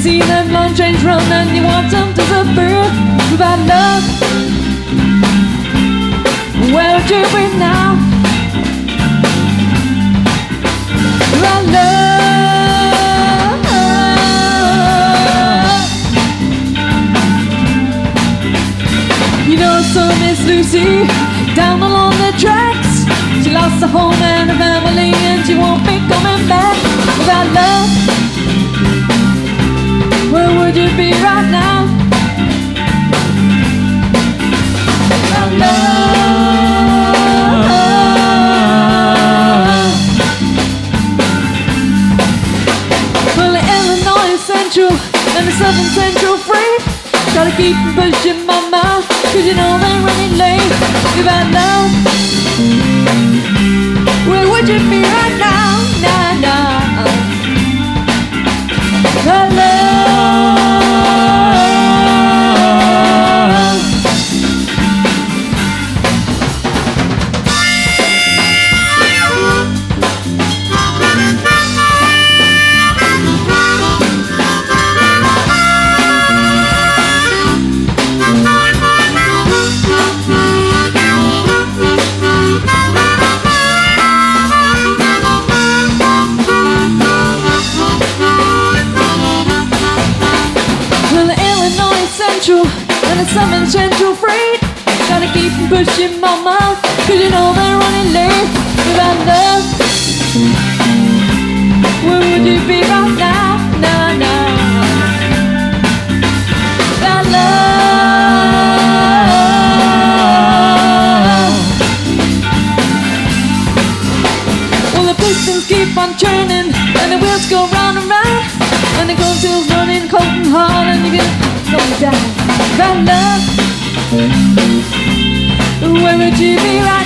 see them long trains run and you want them to suffer without love. Where would you be now? Without love. You know, so Miss Lucy down along the tracks, she lost a home and a family and she won't be coming back. Without love, where would you be right now? Without love. Well, the Illinois Central and the Southern Central Freight gotta keep pushing mama, 'cause you know they're running late. Without love, where would you be right now? Nah, nah. Without love. And the Southern Central Freight gotta keep pushing mama, 'cause you know they're running late. Without love, where would you be right now? Nah, nah. Without love. Well, the pistons keep on turning and the wheels go round and round, and the gold tail's running cold and hard, and you get going down. Without love, where would you be right